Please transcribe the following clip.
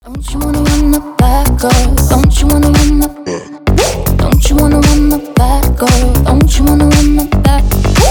Don't you wanna run my back, girl? Don't you wanna run my? Don't you wanna run my back, girl? Don't you wanna run my back?